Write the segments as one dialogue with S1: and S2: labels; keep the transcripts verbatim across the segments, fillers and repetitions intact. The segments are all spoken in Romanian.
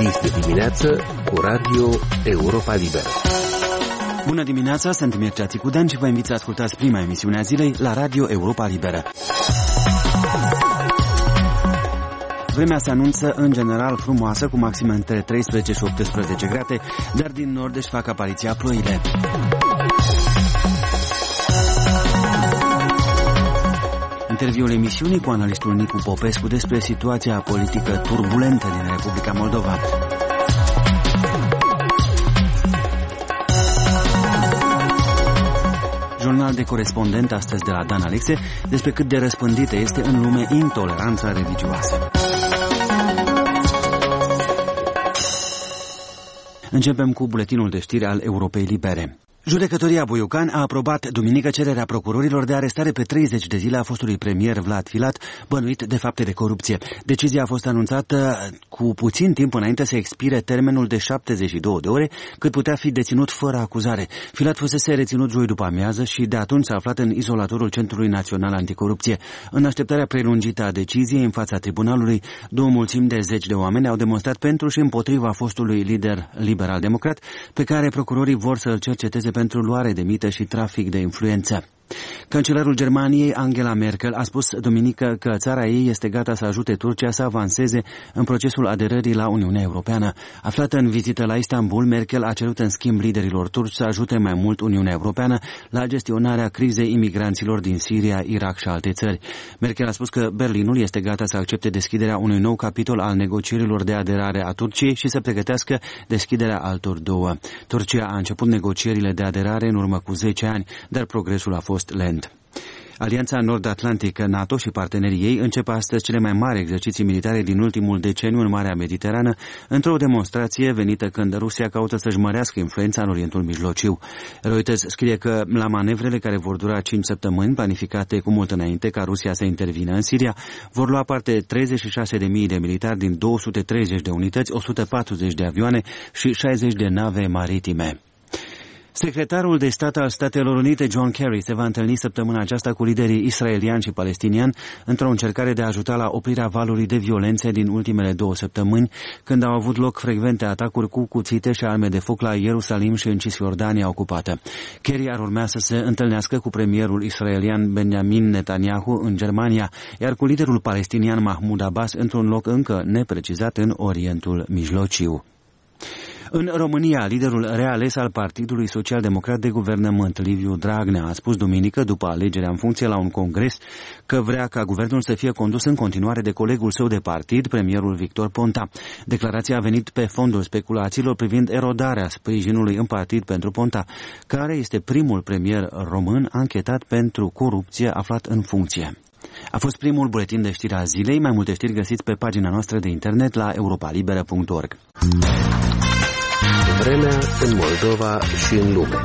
S1: Dis de dimineață cu Radio Europa Liberă.
S2: Bună dimineața, sunt Mircea Țicudan și vă invit să ascultați prima emisiune a zilei la Radio Europa Liberă. Vremea se anunță în general frumoasă, cu maxime între treisprezece și optsprezece grade, dar din nord își fac apariția ploile. Interviul emisiunii cu analistul Nicu Popescu despre situația politică turbulentă din Republica Moldova. Jurnal de corespondent astăzi de la Dan Alexe despre cât de răspândită este în lume intoleranța religioasă. Începem cu buletinul de știri al Europei Libere. Judecătoria Buiucan a aprobat duminică cererea procurorilor de arestare pe treizeci de zile a fostului premier Vlad Filat, bănuit de fapte de corupție. Decizia a fost anunțată cu puțin timp înainte să expire termenul de șaptezeci și două de ore, cât putea fi deținut fără acuzare. Filat fusese reținut joi după amiază și de atunci s-a aflat în izolatorul Centrului Național Anticorupție. În așteptarea prelungită a deciziei în fața tribunalului, două mulțimi de zeci de oameni au demonstrat pentru și împotriva fostului lider liberal-democrat, pe care procurorii vor să-l cerceteze pentru luare de mită și trafic de influență. Cancelarul Germaniei, Angela Merkel, a spus duminică că țara ei este gata să ajute Turcia să avanseze în procesul aderării la Uniunea Europeană. Aflată în vizită la Istanbul, Merkel a cerut în schimb liderilor turci să ajute mai mult Uniunea Europeană la gestionarea crizei imigranților din Siria, Irak și alte țări. Merkel a spus că Berlinul este gata să accepte deschiderea unui nou capitol al negocierilor de aderare a Turciei și să pregătească deschiderea altor două. Turcia a început negocierile de aderare în urmă cu zece ani, dar progresul a fost lent. Alianța Nord-Atlantică, NATO și partenerii ei încep astăzi cele mai mari exerciții militare din ultimul deceniu în Marea Mediterană, într-o demonstrație venită când Rusia caută să-și mărească influența în Orientul Mijlociu. Reuters scrie că la manevrele care vor dura cinci săptămâni, planificate cu mult înainte ca Rusia să intervină în Siria, vor lua parte treizeci și șase de mii de militari din două sute treizeci de unități, o sută patruzeci de avioane și șaizeci de nave maritime. Secretarul de stat al Statelor Unite, John Kerry, se va întâlni săptămâna aceasta cu liderii israelian și palestinian într-o încercare de a ajuta la oprirea valului de violențe din ultimele două săptămâni, când au avut loc frecvente atacuri cu cuțite și arme de foc la Ierusalim și în Cisjordania ocupată. Kerry ar urmea să se întâlnească cu premierul israelian Benjamin Netanyahu în Germania, iar cu liderul palestinian Mahmoud Abbas într-un loc încă neprecizat în Orientul Mijlociu. În România, liderul reales al Partidului Social-Democrat de Guvernământ, Liviu Dragnea, a spus duminică, după alegerea în funcție la un congres, că vrea ca guvernul să fie condus în continuare de colegul său de partid, premierul Victor Ponta. Declarația a venit pe fondul speculațiilor privind erodarea sprijinului în partid pentru Ponta, care este primul premier român anchetat pentru corupție aflat în funcție. A fost primul buletin de știri a zilei. Mai multe știri găsiți pe pagina noastră de internet la europalibera punct org.
S1: Vremea în Moldova și în lume.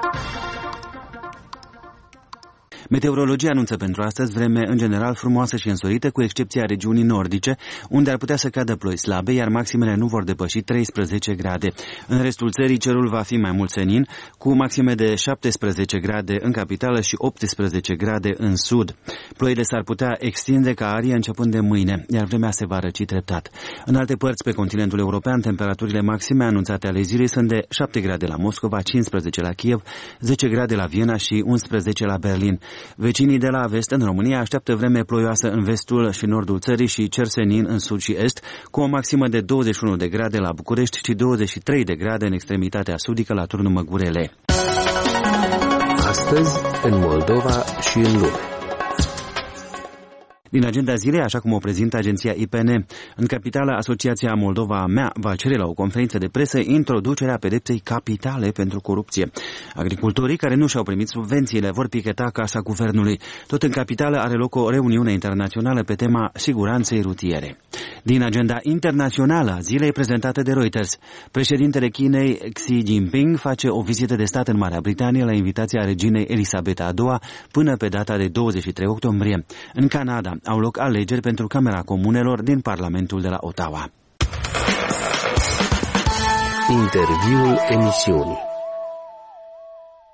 S2: Meteorologia anunță pentru astăzi vreme în general frumoasă și însorită, cu excepția regiunii nordice, unde ar putea să cadă ploi slabe, iar maximele nu vor depăși treisprezece grade. În restul țării cerul va fi mai mult senin, cu maxime de șaptesprezece grade în capitală și optsprezece grade în sud. Ploile s-ar putea extinde ca arie începând de mâine, iar vremea se va răci treptat. În alte părți pe continentul european, temperaturile maxime anunțate ale zilei sunt de șapte grade la Moscova, cincisprezece la Kiev, zece grade la Viena și unsprezece la Berlin. Vecinii de la vest în România așteaptă vreme ploioasă în vestul și nordul țării și cer senin în sud și est, cu o maximă de douăzeci și unu de grade la București și douăzeci și trei de grade în extremitatea sudică la turnul Măgurele.
S1: Astăzi, în Moldova și în lume.
S2: Din agenda zilei, așa cum o prezintă agenția I P N, în capitală, Asociația Moldova Mea va cere la o conferință de presă introducerea pedepsei capitale pentru corupție. Agricultorii care nu și-au primit subvențiile vor picheta casa guvernului. Tot în capitală are loc o reuniune internațională pe tema siguranței rutiere. Din agenda internațională a zilei prezentată de Reuters, președintele Chinei Xi Jinping face o vizită de stat în Marea Britanie la invitația reginei Elisabeta a doua până pe data de douăzeci și trei octombrie. În Canada au loc alegeri pentru Camera Comunelor din Parlamentul de la Ottawa.
S1: Interviul emisiunii.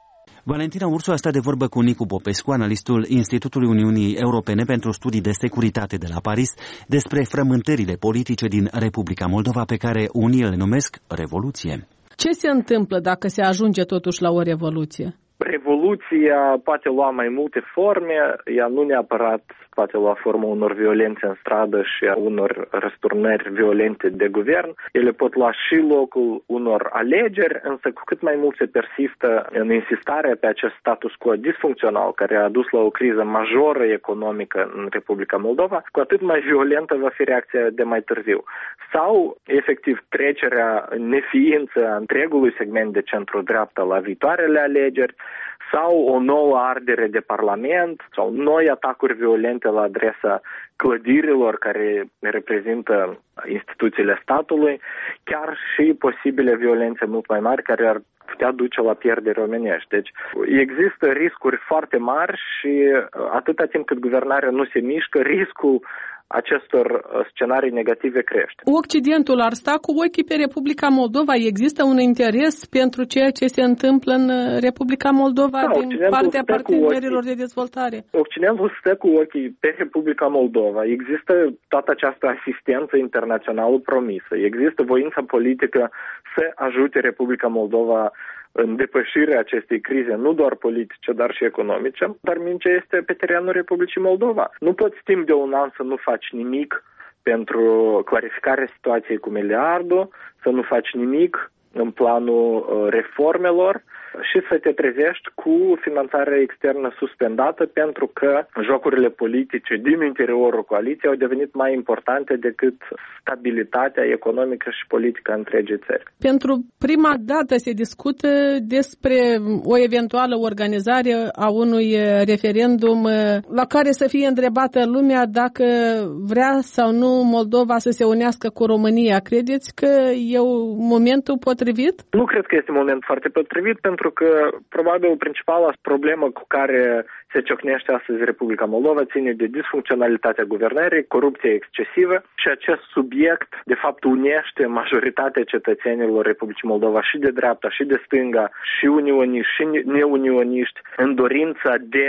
S2: Valentina Ursu a stat de vorbă cu Nicu Popescu, analistul Institutului Uniunii Europene pentru Studii de Securitate de la Paris, despre frământările politice din Republica Moldova, pe care unii le numesc revoluție.
S3: Ce se întâmplă dacă se ajunge totuși la o revoluție?
S4: Revoluția poate lua mai multe forme, ea nu neapărat poate lua forma unor violențe în stradă și a unor răsturnări violente de guvern. Ele pot lua și locul unor alegeri, însă cu cât mai mult se persistă în insistarea pe acest status quo disfuncțional, care a dus la o criză majoră economică în Republica Moldova, cu atât mai violentă va fi reacția de mai târziu. Sau, efectiv, trecerea în neființă a întregului segment de centru-dreapta la viitoarele alegeri, sau o nouă ardere de parlament, sau noi atacuri violente la adresa clădirilor care reprezintă instituțiile statului, chiar și posibile violențe mult mai mari care ar putea duce la pierderi omenești. Deci există riscuri foarte mari și atâta timp cât guvernarea nu se mișcă, riscul acestor scenarii negative crește.
S3: Occidentul ar sta cu ochii pe Republica Moldova? Există un interes pentru ceea ce se întâmplă în Republica Moldova da, din partea partenerilor de dezvoltare?
S4: Occidentul stă cu ochii pe Republica Moldova. Există toată această asistență internațională promisă. Există voința politică să ajute Republica Moldova în depășirea acestei crize, nu doar politice, dar și economice, dar mingea este pe terenul Republicii Moldova. Nu poți timp de un an să nu faci nimic pentru clarificarea situației cu miliardul, să nu faci nimic în planul reformelor și să te trezești cu finanțarea externă suspendată pentru că jocurile politice din interiorul coaliției au devenit mai importante decât stabilitatea economică și politică a întregii țări.
S3: Pentru prima dată se discută despre o eventuală organizare a unui referendum la care să fie întrebată lumea dacă vrea sau nu Moldova să se unească cu România. Credeți că e momentul potrivit?
S4: Nu cred că este moment foarte potrivit pentru că probabil principala problemă cu care se ciocnește astăzi Republica Moldova ține de disfuncționalitatea guvernării, corupție excesivă și acest subiect de fapt unește majoritatea cetățenilor Republicii Moldova și de dreapta și de stânga și unioniști și neunioniști în dorința de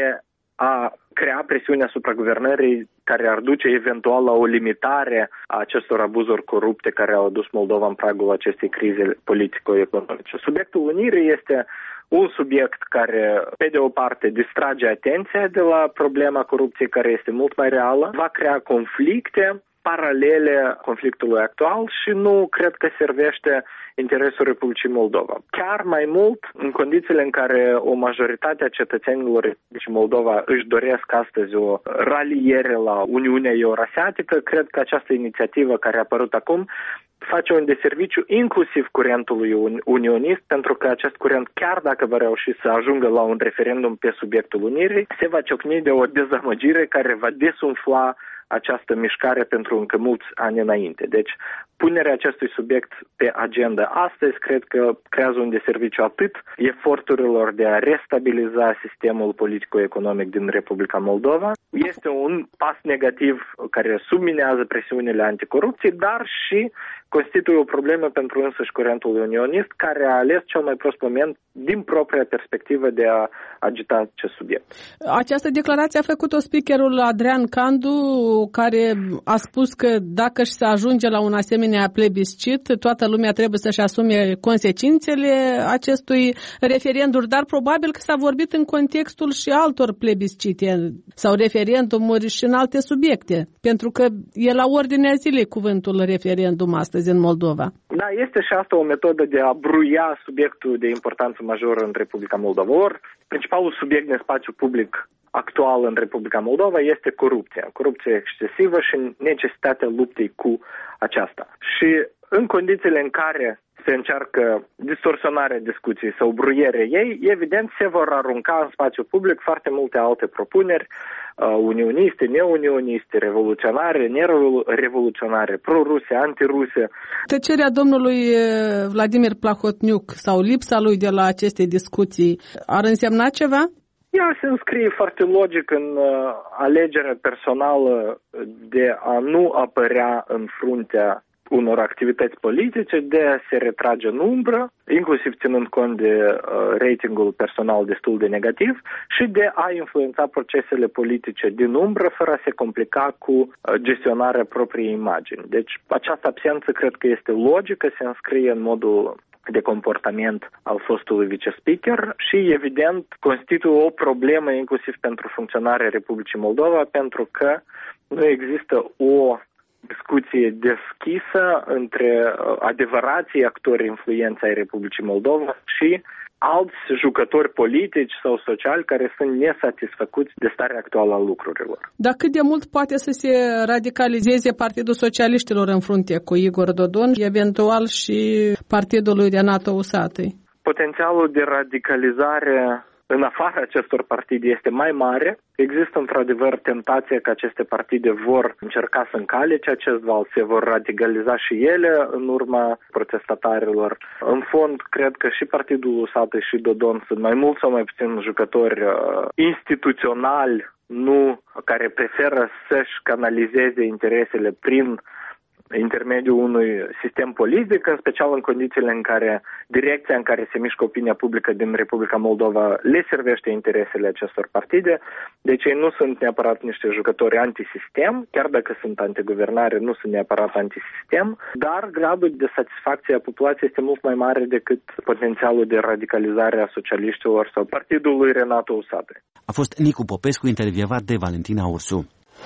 S4: a crea presiune asupra guvernării care ar duce eventual la o limitare a acestor abuzuri corupte care au adus Moldova în pragul acestei crize politico-economice. Subiectul unirii este un subiect care, pe de o parte, distrage atenția de la problema corupției care este mult mai reală, va crea conflicte paralele conflictului actual și nu cred că servește interesul Republicii Moldova. Chiar mai mult, în condițiile în care o majoritate a cetățenilor Republicii Moldova își doresc astăzi o raliere la Uniunea Eurasiatică, cred că această inițiativă care a apărut acum face un deserviciu inclusiv curentului unionist, pentru că acest curent, chiar dacă va reuși să ajungă la un referendum pe subiectul unirii, se va ciocni de o dezamăgire care va desumfla această mișcare pentru încă mulți ani înainte. Deci, punerea acestui subiect pe agenda astăzi cred că creează un deserviciu atât eforturilor de a restabiliza sistemul politico-economic din Republica Moldova. Este un pas negativ care subminează presiunile anticorupție, dar și constituie o problemă pentru însăși curentul unionist, care a ales cel mai prost moment din propria perspectivă de a agita acest subiect.
S3: Această declarație a făcut-o speakerul Adrian Candu, care a spus că dacă și se ajunge la un asemenea plebiscit, toată lumea trebuie să-și asume consecințele acestui referendum, dar probabil că s-a vorbit în contextul și altor plebiscite sau referendumuri și în alte subiecte, pentru că e la ordinea zilei cuvântul referendum astăzi în Moldova.
S4: Da, este și asta o metodă de a bruia subiectul de importanță majoră în Republica Moldova. Or, principalul subiect de spațiu public actual în Republica Moldova este corupția. Corupția excesivă și necesitatea luptei cu aceasta. Și în condițiile în care se încearcă distorsionarea discuției sau bruierea ei, evident se vor arunca în spațiu public foarte multe alte propuneri, uh, unioniste, neunioniste, revoluționare, nerevoluționare, pro-ruse, anti-ruse.
S3: Tăcerea domnului Vladimir Plahotniuc sau lipsa lui de la aceste discuții ar însemna ceva?
S4: Ea se înscrie foarte logic în uh, alegerea personală de a nu apărea în fruntea unor activități politice, de a se retrage în umbră, inclusiv ținând cont de uh, ratingul personal destul de negativ, și de a influența procesele politice din umbră fără a se complica cu uh, gestionarea propriei imagini. Deci această absență cred că este logică, se înscrie în modul de comportament al fostului vice-speaker și, evident, constituie o problemă inclusiv pentru funcționarea Republicii Moldova, pentru că nu există o discuție deschisă între adevărații actori influenți ai Republicii Moldova și alți jucători politici sau sociali care sunt nesatisfăcuți de starea actuală a lucrurilor.
S3: Dar cât de mult poate să se radicalizeze Partidul Socialiștilor în frunte cu Igor Dodon, eventual și Partidul lui Renato Usatăi?
S4: Potențialul de radicalizare în afara acestor partide este mai mare. Există într-adevăr tentația că aceste partide vor încerca să încalce acest val, se vor radicaliza și ele în urma protestatarilor. În fond, cred că și Partidul Usatăi și Dodon sunt mai mult sau mai puțin jucători uh, instituționali, nu care preferă să-și canalizeze interesele prin intermediul unui sistem politic, în special în condițiile în care direcția în care se mișcă opinia publică din Republica Moldova le servește interesele acestor partide. Deci ei nu sunt neapărat niște jucători antisistem, chiar dacă sunt antiguvernare, nu sunt neapărat antisistem, dar gradul de satisfacție a populației este mult mai mare decât potențialul de radicalizare a socialiștilor sau partidului Renato Usatăi.
S2: A fost Nicu Popescu intervievat de Valentina Ursu.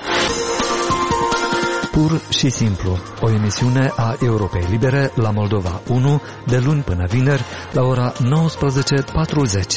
S5: Pur și simplu, o emisiune a Europei Libere la Moldova unu, de luni până vineri, la ora nouăsprezece patruzeci.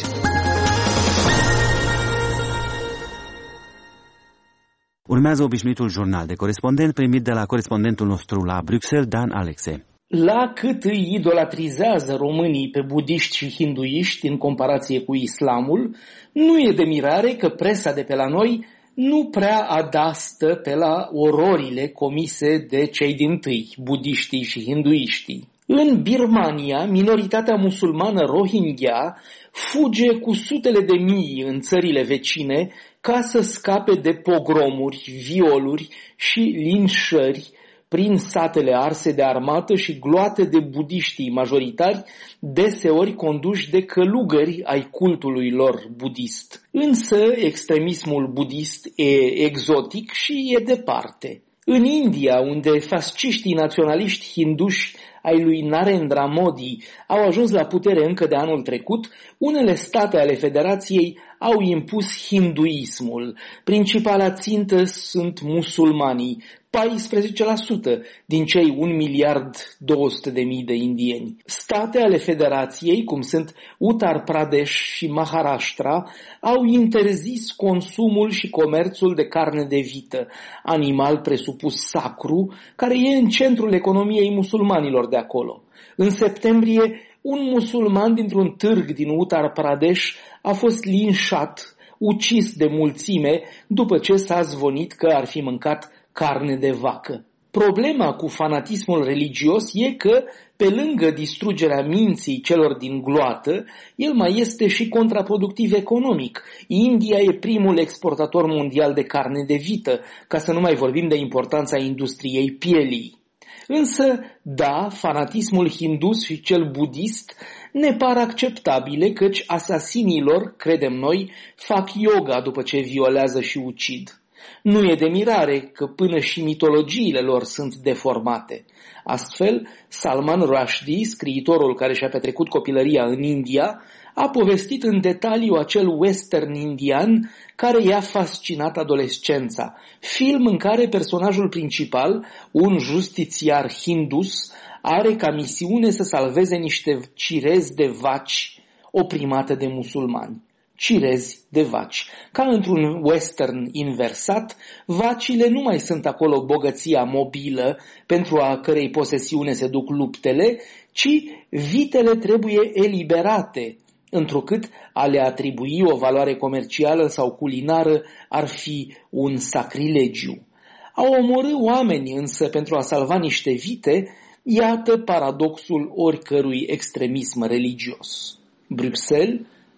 S2: Urmează obișnuitul jurnal de corespondent primit de la corespondentul nostru la Bruxelles, Dan Alexe.
S6: La cât îi idolatrizează românii pe budiști și hinduiști în comparație cu islamul, nu e de mirare că presa de pe la noi nu prea adastă pe la ororile comise de cei dintâi, budiștii și hinduiștii. În Birmania, minoritatea musulmană Rohingya fuge cu sutele de mii în țările vecine ca să scape de pogromuri, violuri și linșări prin satele arse de armată și gloate de budiștii majoritari, deseori conduși de călugări ai cultului lor budist. Însă extremismul budist e exotic și e departe. În India, unde fasciștii naționaliști hinduși ai lui Narendra Modi au ajuns la putere încă de anul trecut, unele state ale Federației au impus hinduismul. Principala țintă sunt musulmanii, paisprezece la sută din cei un miliard două sute de mii de indieni. State ale Federației, cum sunt Uttar Pradesh și Maharashtra, au interzis consumul și comerțul de carne de vită, animal presupus sacru, care e în centrul economiei musulmanilor de acolo. În septembrie, un musulman dintr-un târg din Uttar Pradesh a fost linșat, ucis de mulțime, după ce s-a zvonit că ar fi mâncat carne de vacă. Problema cu fanatismul religios e că, pe lângă distrugerea minții celor din gloată, el mai este și contraproductiv economic. India e primul exportator mondial de carne de vită, ca să nu mai vorbim de importanța industriei pielii. Însă, da, fanatismul hindus și cel budist ne par acceptabile, căci asasinilor, credem noi, fac yoga după ce violează și ucid. Nu e de mirare că până și mitologiile lor sunt deformate. Astfel, Salman Rushdie, scriitorul care și-a petrecut copilăria în India, a povestit în detaliu acel western indian care i-a fascinat adolescența, film în care personajul principal, un justițiar hindus, are ca misiune să salveze niște cirezi de vaci oprimate de musulmani. Cirezi de vaci. Ca într-un western inversat, vacile nu mai sunt acolo bogăția mobilă pentru a cărei posesiune se duc luptele, ci vitele trebuie eliberate, întrucât a le atribui o valoare comercială sau culinară ar fi un sacrilegiu. A omorî oameni însă pentru a salva niște vite, iată paradoxul oricărui extremism religios. Bruxelles,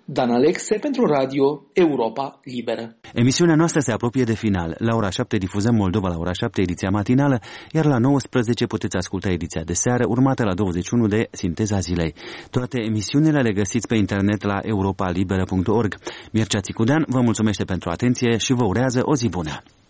S6: Dan Alexe pentru Radio Europa Liberă.
S2: Emisiunea noastră se apropie de final. La ora șapte difuzăm Moldova la ora șapte, ediția matinală, iar la nouăsprezece puteți asculta ediția de seară, urmată la douăzeci și unu de Sinteza Zilei. Toate emisiunile le găsiți pe internet la europa liberă punct org. Mircea Țicudean vă mulțumește pentru atenție și vă urează o zi bună.